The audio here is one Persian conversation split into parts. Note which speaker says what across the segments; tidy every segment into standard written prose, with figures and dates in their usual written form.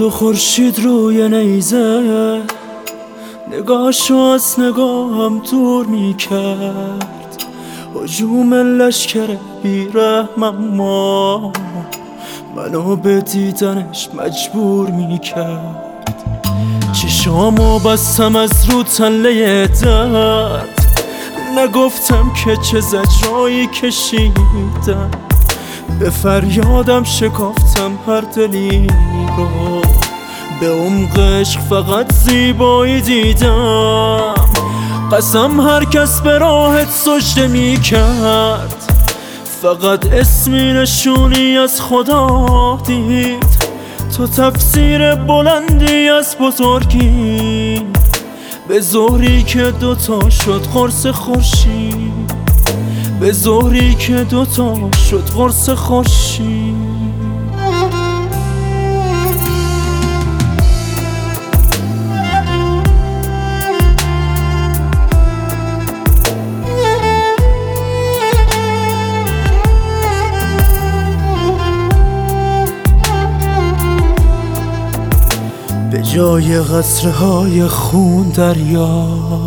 Speaker 1: باد و خورشید روی نیزه نگاهشو از نگاهم دور میکرد. هجوم لشکر بیرحم اما منو به دیدنش مجبور میکرد. چشامو بستم از رو تله درد، نگفتم که چه زجرایی کشیدم. به فریادم شکافتم هر دلی رو، به عمق عشق فقط زیبایی دیدم. قسم هر کس به راهت سجده می کرد، فقط اسمی نشونی از خدا دید. تو تفسیر بلندی از بزرگی، به ظهری که دوتا شد قرص خورشید، به ظهری که دوتا شد قرص خورشید. به جای قطره‌های خون دریا،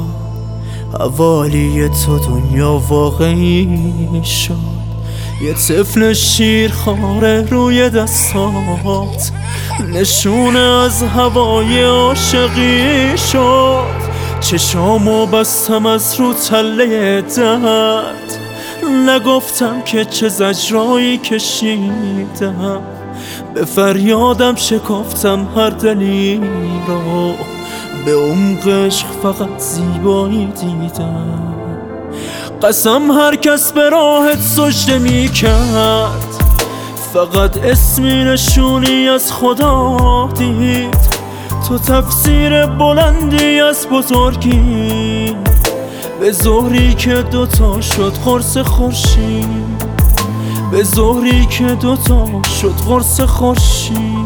Speaker 1: حوالی تو دنیا واقعی شد. یه طفل شیرخواره روی دستات، نشونه از هوای عاشقی شد. چشامو بستم از رو تله درد، نگفتم که چه زجرایی کشیدم. به فریادم شکافتم هر دلی رو، به عمق عشق فقط زیبایی دیدم. قسم هر کس به راهت سجده می کرد، فقط اسمی نشونی از خدا دید. تو تفسیر بلندی از بزرگی، به ظهری که دوتا شد قرص خورشید، به ظهری که دوتا شد قرص خورشید.